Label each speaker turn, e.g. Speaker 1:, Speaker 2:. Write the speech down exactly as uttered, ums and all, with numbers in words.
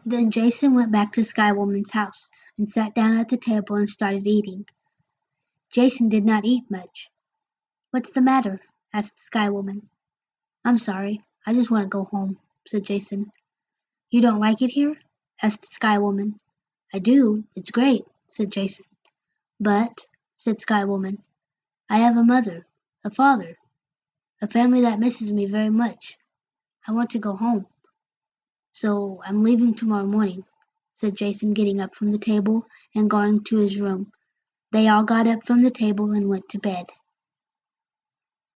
Speaker 1: Then Jason went back to Sky Woman's house and sat down at the table and started eating. Jason did not eat much. "What's the matter?" asked the Sky Woman. "I'm sorry, I just want to go home," said Jason. "You don't like it here?" asked the Sky Woman. "I do, it's great," said Jason. "But," said Sky Woman, "I have a mother, a father, a family that misses me very much. I want to go home. So I'm leaving tomorrow morning," said Jason, getting up from the table and going to his room. They all got up from the table and went to bed.